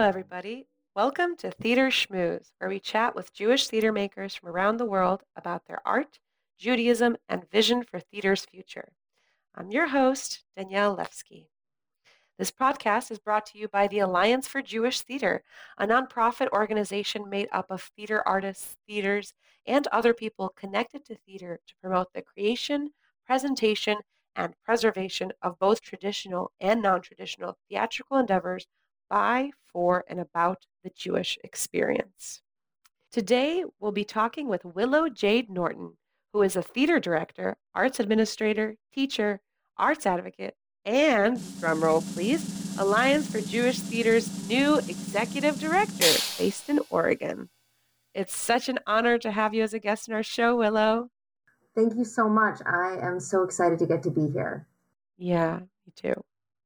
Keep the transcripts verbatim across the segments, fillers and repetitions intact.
everybody. Welcome to Theater Schmooze, where we chat with Jewish theater makers from around the world about their art, Judaism, and vision for theater's future. I'm your host, Danielle Levsky. This podcast is brought to you by the Alliance for Jewish Theater, a nonprofit organization made up of theater artists, theaters, and other people connected to theater to promote the creation, presentation, and preservation of both traditional and non-traditional theatrical endeavors by, for, and about the Jewish experience. Today, we'll be talking with Willow Jade Norton, who is a theater director, arts administrator, teacher, arts advocate, and, drumroll please, Alliance for Jewish Theater's new executive director based in Oregon. It's such an honor to have you as a guest in our show, Willow. Thank you so much. I am so excited to get to be here. Yeah, me too.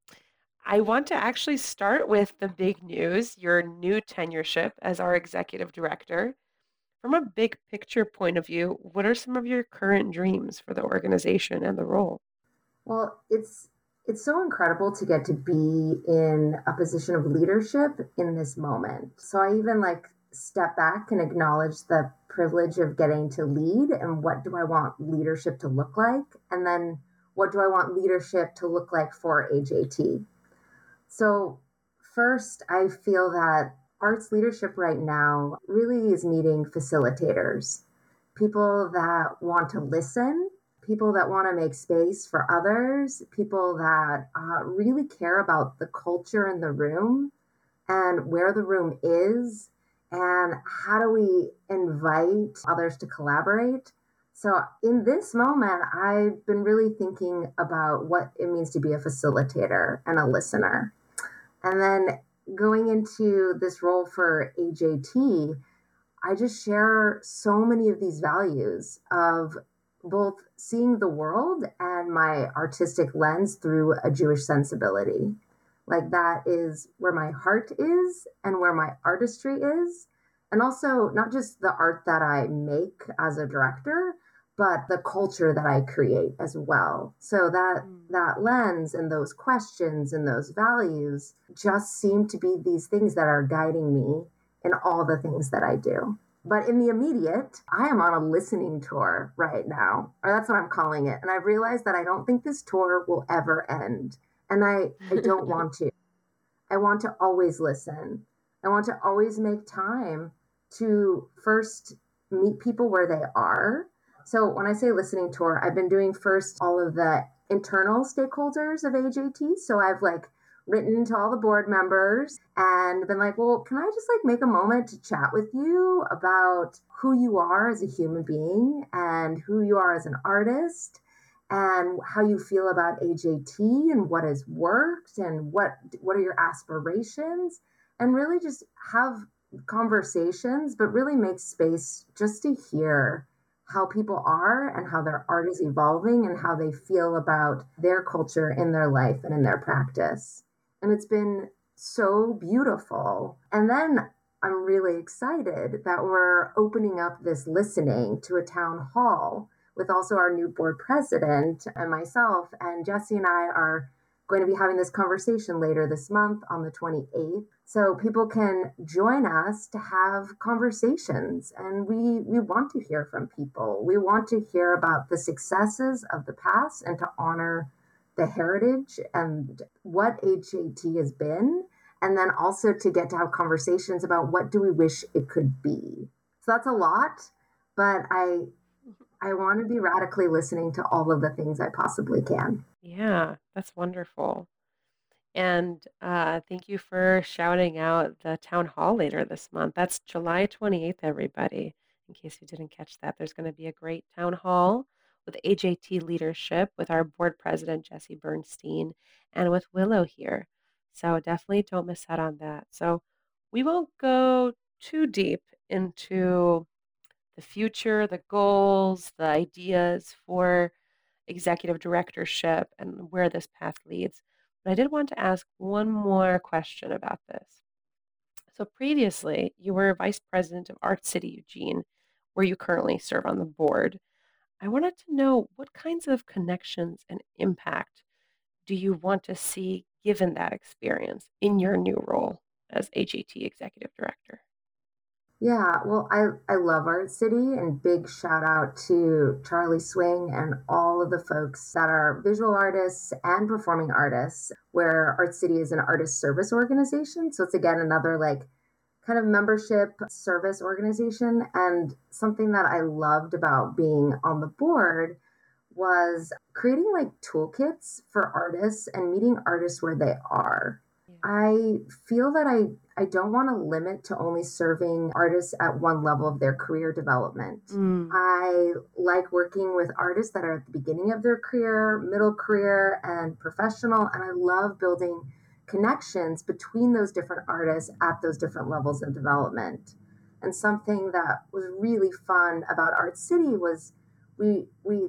I want to actually start with the big news, your new tenureship as our executive director. From a big picture point of view, what are some of your current dreams for the organization and the role? Well, it's it's so incredible to get to be in a position of leadership in this moment. So I even like step back and acknowledge the privilege of getting to lead and what do I want leadership to look like? And then what do I want leadership to look like for A J T? So first, I feel that arts leadership right now really is needing facilitators, people that want to listen, people that want to make space for others, people that uh, really care about the culture in the room and where the room is, and how do we invite others to collaborate. So in this moment, I've been really thinking about what it means to be a facilitator and a listener. And then going into this role for A J T, I just share so many of these values of both seeing the world and my artistic lens through a Jewish sensibility. Like that is where my heart is and where my artistry is. And also not just the art that I make as a director, but the culture that I create as well. So that that lens and those questions and those values just seem to be these things that are guiding me in all the things that I do. But in the immediate, I am on a listening tour right now, or that's what I'm calling it. And I've realized that I don't think this tour will ever end. And I, I don't want to. I want to always listen. I want to always make time to first meet people where they are. So when I say listening tour, I've been doing first all of the internal stakeholders of A J T. So I've like written to all the board members and been like, well, can I just like make a moment to chat with you about who you are as a human being and who you are as an artist and how you feel about A J T and what has worked and what what are your aspirations, and really just have conversations, but really make space just to hear how people are and how their art is evolving and how they feel about their culture in their life and in their practice. And it's been so beautiful. And then I'm really excited that we're opening up this listening to a town hall with also our new board president and myself. And Jesse and I are going to be having this conversation later this month on the twenty-eighth. So people can join us to have conversations. And we, we want to hear from people. We want to hear about the successes of the past and to honor the heritage and what A J T has been. And then also to get to have conversations about what do we wish it could be. So that's a lot, but I I want to be radically listening to all of the things I possibly can. Yeah, that's wonderful. And uh, thank you for shouting out the town hall later this month. That's July twenty-eighth, everybody. In case you didn't catch that, there's going to be a great town hall with A J T leadership with our board president, Jesse Bernstein, and with Willow here. So definitely don't miss out on that. So we won't go too deep into the future, the goals, the ideas for executive directorship and where this path leads. But I did want to ask one more question about this. So previously, you were vice president of Art City Eugene, where you currently serve on the board. I wanted to know what kinds of connections and impact do you want to see given that experience in your new role as A J T Executive Director? Yeah, well, I, I love Art City, and big shout out to Charlie Swing and all of the folks that are visual artists and performing artists, where Art City is an artist service organization. So it's again another like kind of membership service organization. And something that I loved about being on the board was creating like toolkits for artists and meeting artists where they are. Yeah. I feel that I, I don't want to limit to only serving artists at one level of their career development. Mm. I like working with artists that are at the beginning of their career, middle career, and professional. And I love building connections between those different artists at those different levels of development. And something that was really fun about Art City was we we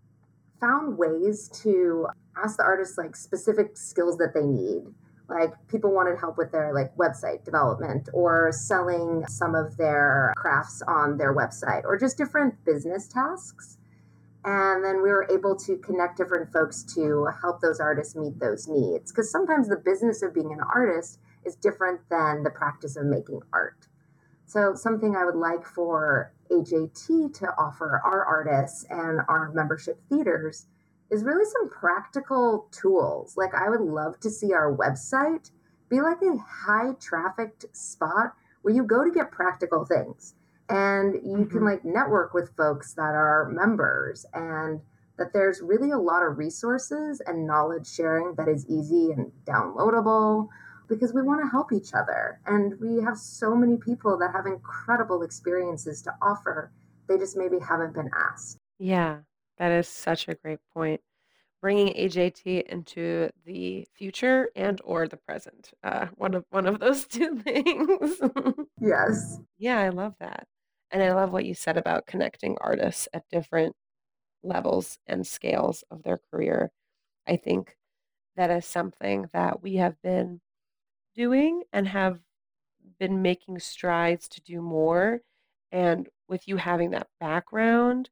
found ways to ask the artists like specific skills that they need. Like people wanted help with their like website development or selling some of their crafts on their website or just different business tasks. And then we were able to connect different folks to help those artists meet those needs. Because sometimes the business of being an artist is different than the practice of making art. So something I would like for A J T to offer our artists and our membership theaters is really some practical tools. Like I would love to see our website be like a high trafficked spot where you go to get practical things. And you mm-hmm. can like network with folks that are members, and that there's really a lot of resources and knowledge sharing that is easy and downloadable because we want to help each other. And we have so many people that have incredible experiences to offer. They just maybe haven't been asked. Yeah, that is such a great point. Bringing A J T into the future and or the present. Uh, one of one of those two things. Yes. Yeah, I love that. And I love what you said about connecting artists at different levels and scales of their career. I think that is something that we have been doing and have been making strides to do more. And with you having that background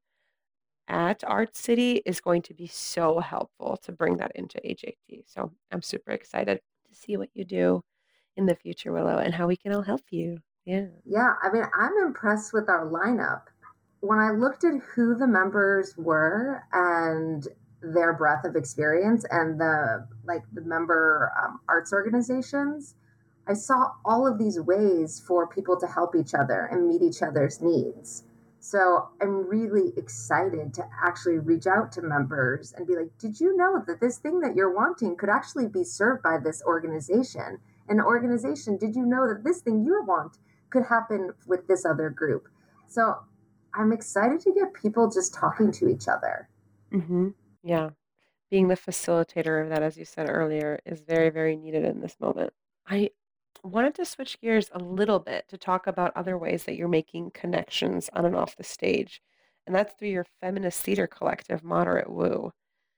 at Art City is going to be so helpful to bring that into A J T. So I'm super excited to see what you do in the future, Willow, and how we can all help you. Yeah. Yeah. I mean, I'm impressed with our lineup. When I looked at who the members were and their breadth of experience and the like the member um, arts organizations, I saw all of these ways for people to help each other and meet each other's needs. So I'm really excited to actually reach out to members and be like, did you know that this thing that you're wanting could actually be served by this organization? An organization, did you know that this thing you want could happen with this other group? So I'm excited to get people just talking to each other. Mm-hmm. Yeah. Being the facilitator of that, as you said earlier, is very, very needed in this moment. I wanted to switch gears a little bit to talk about other ways that you're making connections on and off the stage. And that's through your feminist theater collective, Moderate Woo.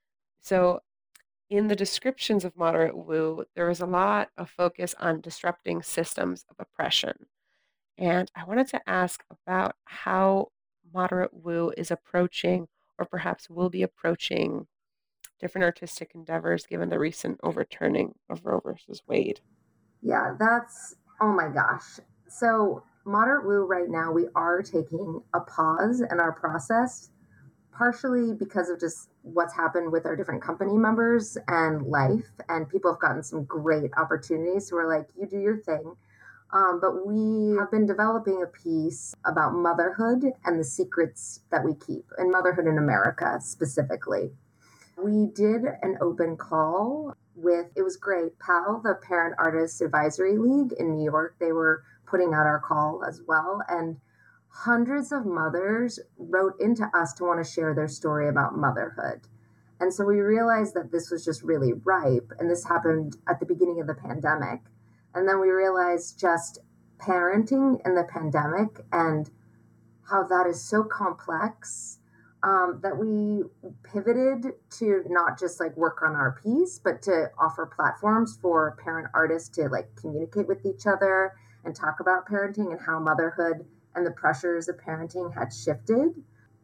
So in the descriptions of Moderate Woo, there is a lot of focus on disrupting systems of oppression. And I wanted to ask about how Moderate Woo is approaching, or perhaps will be approaching, different artistic endeavors given the recent overturning of Roe versus Wade. Yeah, that's, oh my gosh. So Moderate Woo right now, we are taking a pause in our process, partially because of just what's happened with our different company members and life. And people have gotten some great opportunities. So we're like, you do your thing. Um, but we have been developing a piece about motherhood and the secrets that we keep, and motherhood in America specifically. We did an open call with, it was great, P A L, the Parent Artist Advisory League in New York. They were putting out our call as well. And hundreds of mothers wrote into us to want to share their story about motherhood. And so we realized that this was just really ripe. And this happened at the beginning of the pandemic. And then we realized just parenting in the pandemic and how that is so complex um, that we pivoted to not just like work on our piece, but to offer platforms for parent artists to like communicate with each other and talk about parenting and how motherhood and the pressures of parenting had shifted.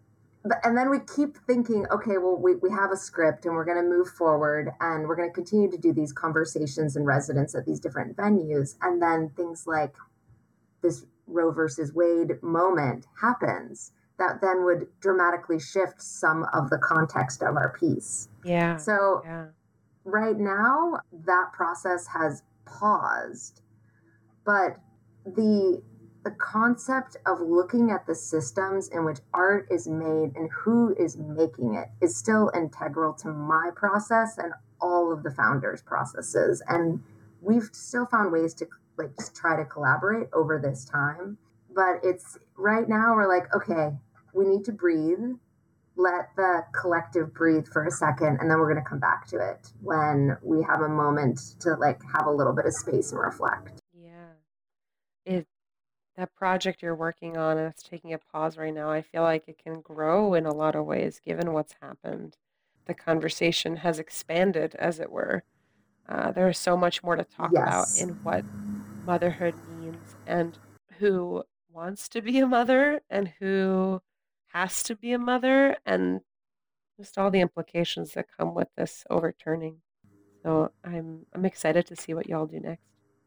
but, and then we keep thinking, okay, well, we, we have a script and we're going to move forward and we're going to continue to do these conversations in residence at these different venues. And then things like this Roe versus Wade moment happens that then would dramatically shift some of the context of our piece. Yeah. So yeah. right now, that process has paused, but the the concept of looking at the systems in which art is made and who is making it is still integral to my process and all of the founders' processes. And we've still found ways to like just try to collaborate over this time. But it's right now we're like, okay, we need to breathe. Let the collective breathe for a second, and then we're going to come back to it when we have a moment to like have a little bit of space and reflect. Yeah. It that project you're working on, and it's taking a pause right now, I feel like it can grow in a lot of ways given what's happened. The conversation has expanded, as it were. Uh, there is so much more to talk about Yes. in what motherhood means and who wants to be a mother and who has to be a mother and just all the implications that come with this overturning. So I'm I'm excited to see what y'all do next.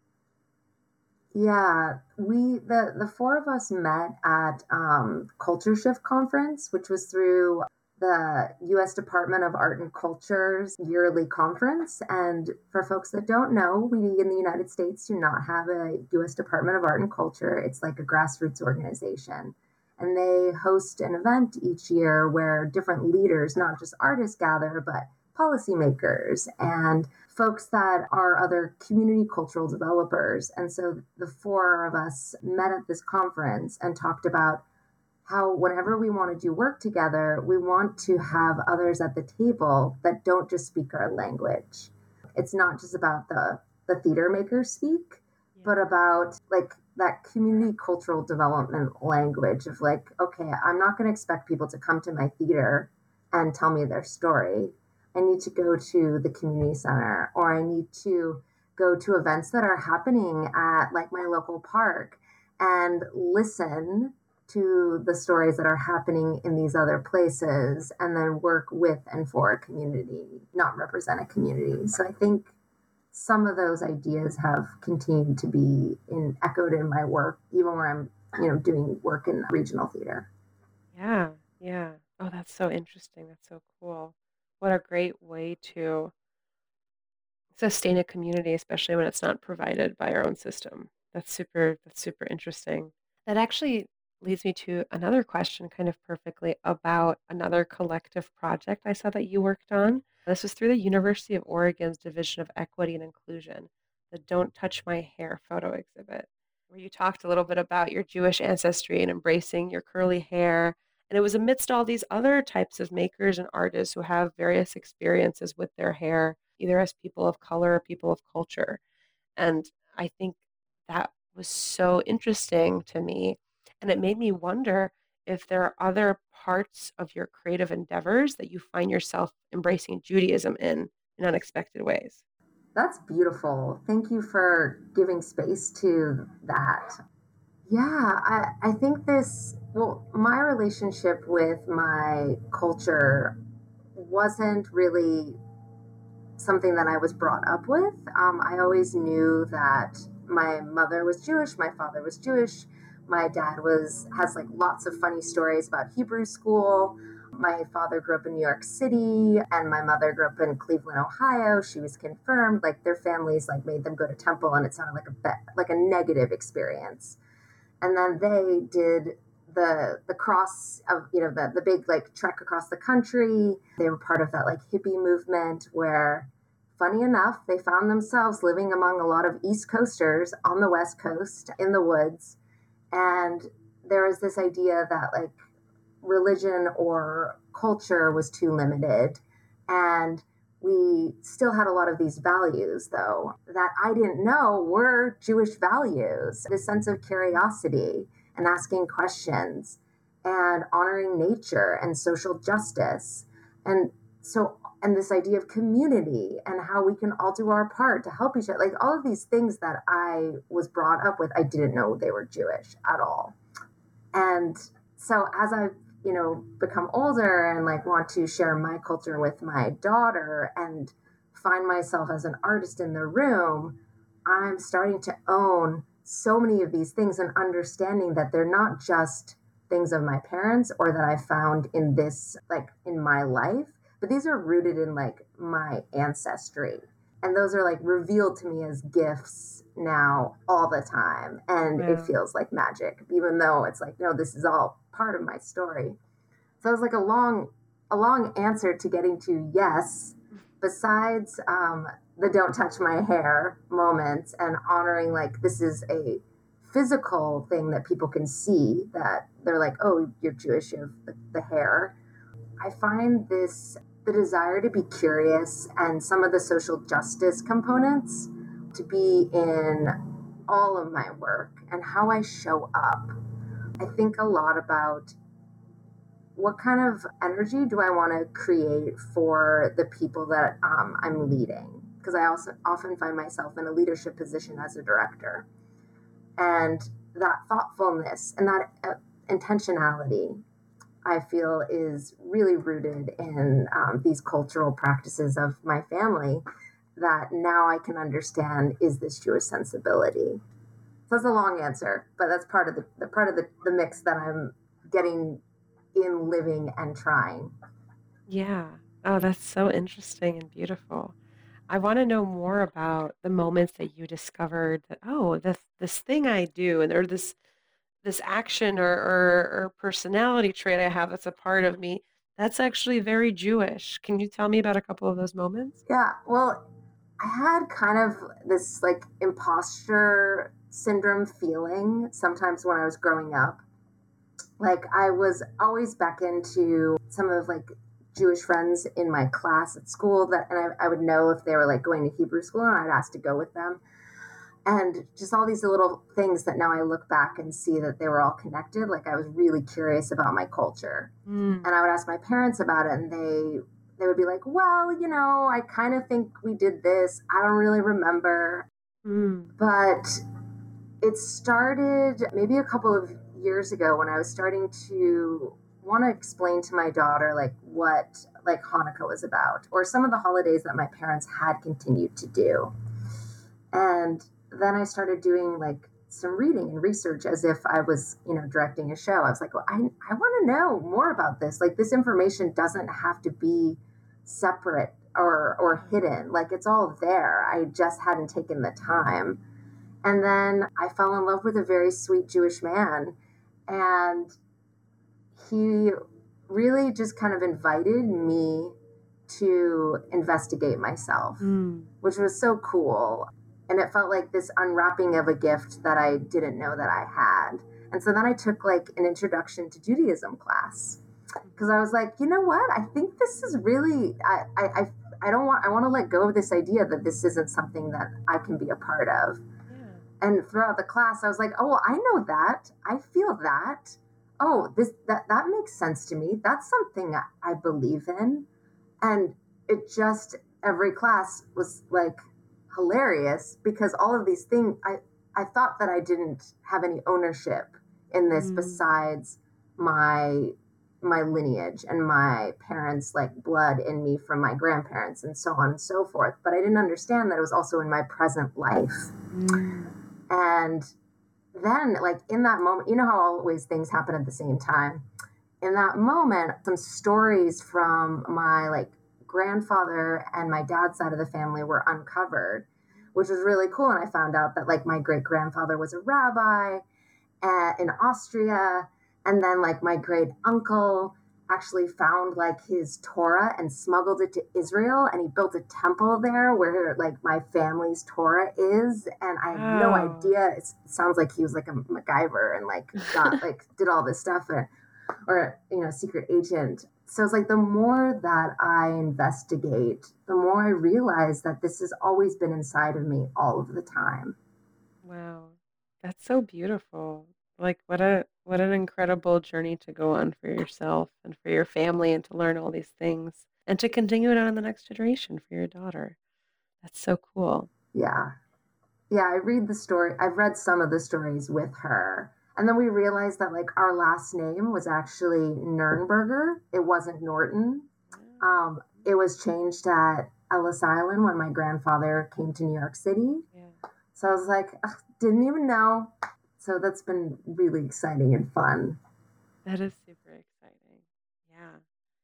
Yeah, we the the four of us met at um, Culture Shift Conference, which was through the U S Department of Art and Culture's yearly conference. And for folks that don't know, we in the United States do not have a U S Department of Art and Culture. It's like a grassroots organization. And they host an event each year where different leaders, not just artists, gather, but policymakers and folks that are other community cultural developers. And so the four of us met at this conference and talked about how whenever we want to do work together, we want to have others at the table that don't just speak our language. It's not just about the, the theater makers speak, yeah. but about like that community cultural development language of like, okay, I'm not going to expect people to come to my theater and tell me their story. I need to go to the community center, or I need to go to events that are happening at like my local park and listen to the stories that are happening in these other places and then work with and for a community, not represent a community. So I think some of those ideas have continued to be in, echoed in my work, even where I'm, you know, doing work in regional theater. Yeah, yeah. Oh, that's so interesting. That's so cool. What a great way to sustain a community, especially when it's not provided by our own system. That's super, that's super interesting. That actually leads me to another question kind of perfectly about another collective project I saw that you worked on. This was through the University of Oregon's Division of Equity and Inclusion, the Don't Touch My Hair photo exhibit, where you talked a little bit about your Jewish ancestry and embracing your curly hair. And it was amidst all these other types of makers and artists who have various experiences with their hair, either as people of color or people of culture. And I think that was so interesting to me. And it made me wonder if there are other parts of your creative endeavors that you find yourself embracing Judaism in in unexpected ways. That's beautiful. Thank you for giving space to that. Yeah, I, I think this, well, my relationship with my culture wasn't really something that I was brought up with. Um, I always knew that my mother was Jewish, my father was Jewish, my dad was has like lots of funny stories about Hebrew school. My father grew up in New York City, and my mother grew up in Cleveland, Ohio. She was confirmed. Like their families like made them go to temple, and it sounded like a be- like a negative experience. And then they did the the cross of, you know, the the big like trek across the country. They were part of that like hippie movement where, funny enough, they found themselves living among a lot of East Coasters on the West Coast in the woods. And there was this idea that like religion or culture was too limited. And we still had a lot of these values, though, that I didn't know were Jewish values. This sense of curiosity and asking questions and honoring nature and social justice. And so, and this idea of community and how we can all do our part to help each other. Like all of these things that I was brought up with, I didn't know they were Jewish at all. And so as I've you know, become older and like want to share my culture with my daughter and find myself as an artist in the room, I'm starting to own so many of these things and understanding that they're not just things of my parents or that I found in this, like in my life, but these are rooted in like my ancestry. And those are like revealed to me as gifts now all the time. And it Wow. feels like magic, even though it's like, no, this is all part of my story. So it was like a long, a long answer to getting to yes, besides um, the don't touch my hair moments and honoring like this is a physical thing that people can see that they're like, oh, you're Jewish, you have the, the hair. I find this the desire to be curious and some of the social justice components to be in all of my work and how I show up. I think a lot about what kind of energy do I want to create for the people that um, I'm leading? Because I also often find myself in a leadership position as a director. And that thoughtfulness and that uh, intentionality, I feel, is really rooted in um, these cultural practices of my family that now I can understand is this Jewish sensibility. So that's a long answer, but that's part of the, the part of the, the mix that I'm getting in living and trying. Yeah. Oh, that's so interesting and beautiful. I want to know more about the moments that you discovered that, oh, this this thing I do, and or this this action or, or or personality trait I have that's a part of me, that's actually very Jewish. Can you tell me about a couple of those moments? Yeah, well, I had kind of this like imposter syndrome feeling sometimes when I was growing up. Like I was always beckoned to some of like Jewish friends in my class at school that, and I, I would know if they were like going to Hebrew school and I'd ask to go with them. And just all these little things that now I look back and see that they were all connected. Like I was really curious about my culture. Mm. And I would ask my parents about it and they they would be like, well, you know, I kind of think we did this. I don't really remember. Mm. But it started maybe a couple of years ago when I was starting to want to explain to my daughter like what like Hanukkah was about or some of the holidays that my parents had continued to do. And then I started doing like some reading and research as if I was, you know, directing a show. I was like, well, I, I want to know more about this. Like this information doesn't have to be separate or, or hidden. Like it's all there. I just hadn't taken the time. And then I fell in love with a very sweet Jewish man. And he really just kind of invited me to investigate myself, Mm. which was so cool. And it felt like this unwrapping of a gift that I didn't know that I had. And so then I took like an introduction to Judaism class because I was like, you know what? I think this is really, I, I, I, I don't want, I want to let go of this idea that this isn't something that I can be a part of. Yeah. And throughout the class, I was like, oh, well, I know that. I feel that. Oh, this, that, that makes sense to me. That's something I, I believe in. And it just, every class was like, hilarious because all of these things I, I thought that I didn't have any ownership in this Mm. besides my my lineage and my parents like blood in me from my grandparents and so on and so forth. But I didn't understand that it was also in my present life. Mm. And then like in that moment, you know how always things happen at the same time. In that moment, some stories from my like grandfather and my dad's side of the family were uncovered, which was really cool. And I found out that like my great grandfather was a rabbi uh, in Austria. And then like my great uncle actually found like his Torah and smuggled it to Israel. And he built a temple there where like my family's Torah is. And I have no Wow. idea. It's, it sounds like he was like a MacGyver and like got like did all this stuff. And, or, you know, secret agent. So it's like the more that I investigate, the more I realize that this has always been inside of me all of the time. Wow. That's so beautiful. Like what a what an incredible journey to go on for yourself and for your family and to learn all these things and to continue it on in the next generation for your daughter. That's so cool. Yeah. Yeah, I read the story. I've read some of the stories with her. And then we realized that like our last name was actually Nurnberger. It wasn't Norton. Um, it was changed at Ellis Island when my grandfather came to New York City. Yeah. So I was like, ugh, didn't even know. So that's been really exciting and fun. That is super exciting. Yeah.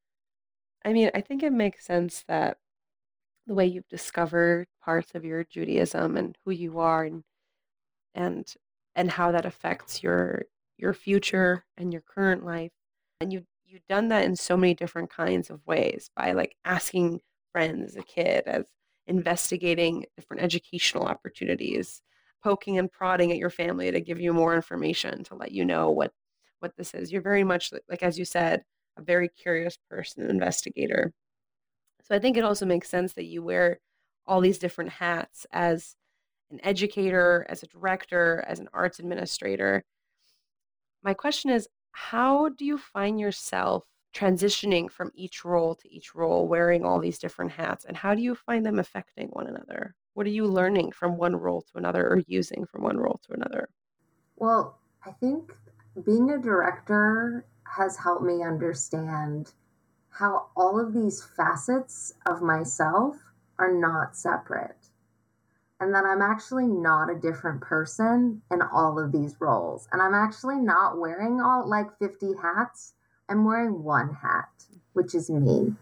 I mean, I think it makes sense that the way you've discovered parts of your Judaism and who you are and and and how that affects your your future and your current life. And you you've done that in so many different kinds of ways by like asking friends as a kid, as investigating different educational opportunities, poking and prodding at your family to give you more information to let you know what what this is. You're very much like, like as you said, a very curious person, investigator. So I think it also makes sense that you wear all these different hats as an educator, as a director, as an arts administrator. My question is, how do you find yourself transitioning from each role to each role, wearing all these different hats, and how do you find them affecting one another? What are you learning from one role to another or using from one role to another? Well, I think being a director has helped me understand how all of these facets of myself are not separate. And that I'm actually not a different person in all of these roles. And I'm actually not wearing all like fifty hats. I'm wearing one hat, which is me.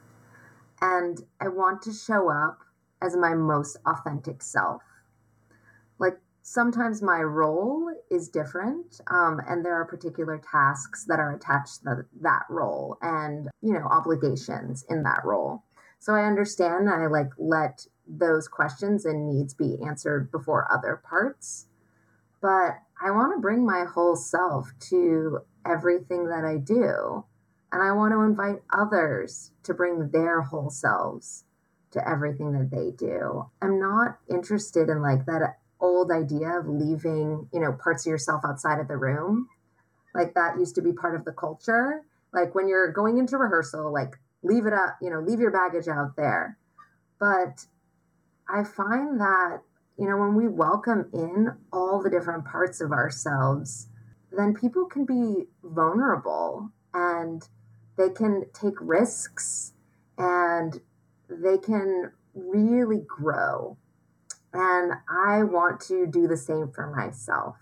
And I want to show up as my most authentic self. Like sometimes my role is different, um, and there are particular tasks that are attached to that role and, you know, obligations in that role. So I understand, I like let those questions and needs be answered before other parts. But I want to bring my whole self to everything that I do. And I want to invite others to bring their whole selves to everything that they do. I'm not interested in like that old idea of leaving, you know, parts of yourself outside of the room. Like that used to be part of the culture. Like when you're going into rehearsal, like leave it up, you know, leave your baggage out there. But I find that, you know, when we welcome in all the different parts of ourselves, then people can be vulnerable and they can take risks and they can really grow. And I want to do the same for myself.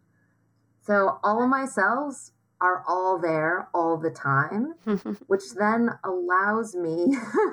So all of my selves are all there all the time, which then allows me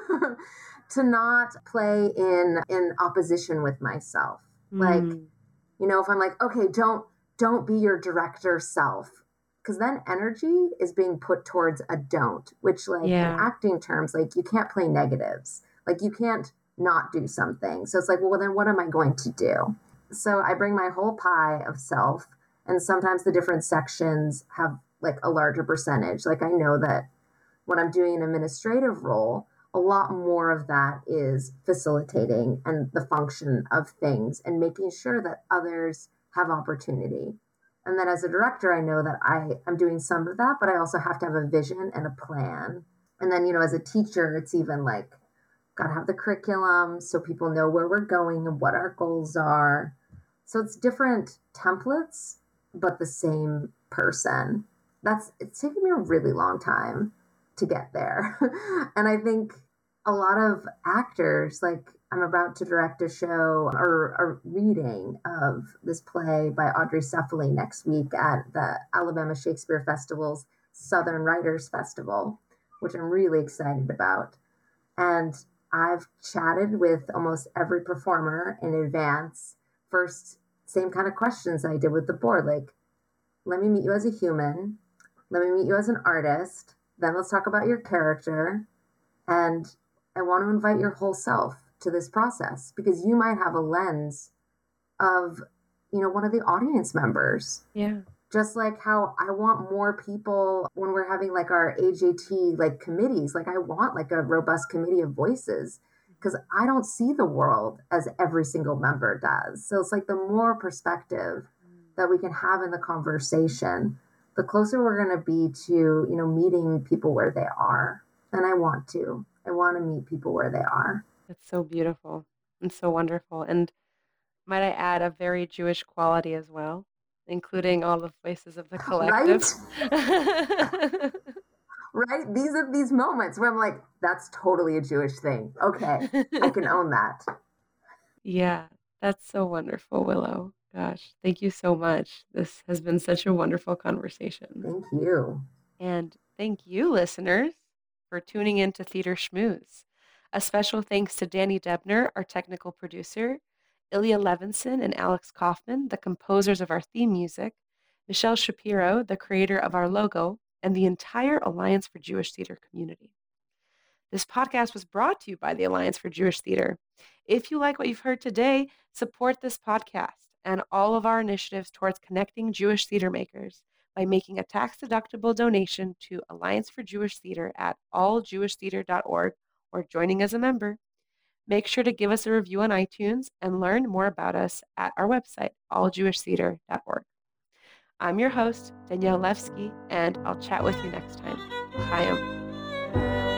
to not play in in opposition with myself. Mm. Like, you know, if I'm like, okay, don't don't be your director self, because then energy is being put towards a don't, which like yeah. in acting terms, like you can't play negatives. Like you can't not do something. So it's like, well, then what am I going to do? So I bring my whole pie of self, and sometimes the different sections have like a larger percentage. Like I know that when I'm doing an administrative role, a lot more of that is facilitating and the function of things and making sure that others have opportunity. And then as a director, I know that I am doing some of that, but I also have to have a vision and a plan. And then, you know, as a teacher, it's even like, got to have the curriculum so people know where we're going and what our goals are. So it's different templates, but the same person. That's, it's taken me a really long time to get there. And I think a lot of actors, like I'm about to direct a show or a reading of this play by Audrey Cephaly next week at the Alabama Shakespeare Festival's Southern Writers Festival, which I'm really excited about. And I've chatted with almost every performer in advance. First, same kind of questions I did with the board, like, let me meet you as a human. Let me meet you as an artist. Then let's talk about your character. And I want to invite your whole self to this process because you might have a lens of, you know, one of the audience members. Yeah. Just like how I want more people when we're having like our A J T like committees, like I want like a robust committee of voices because I don't see the world as every single member does. So it's like the more perspective that we can have in the conversation, the closer we're going to be to, you know, meeting people where they are. And I want to, I want to meet people where they are. It's so beautiful and so wonderful. And might I add a very Jewish quality as well? including all the voices of the Right? collective. Right? These are these moments where I'm like, that's totally a Jewish thing. Okay, I can own that. Yeah, that's so wonderful, Willow. Gosh, thank you so much. This has been such a wonderful conversation. Thank you. And thank you, listeners, for tuning in to Theater Schmooze. A special thanks to Danny Debner, our technical producer, Ilya Levinson and Alex Kaufman, the composers of our theme music, Michelle Shapiro, the creator of our logo, and the entire Alliance for Jewish Theater community. This podcast was brought to you by the Alliance for Jewish Theater. If you like what you've heard today, support this podcast and all of our initiatives towards connecting Jewish theater makers by making a tax-deductible donation to Alliance for Jewish Theater at all jewish theater dot org or joining as a member. Make sure to give us a review on iTunes and learn more about us at our website, all jewish theater dot org. I'm your host, Danielle Levsky, and I'll chat with you next time. Chaim.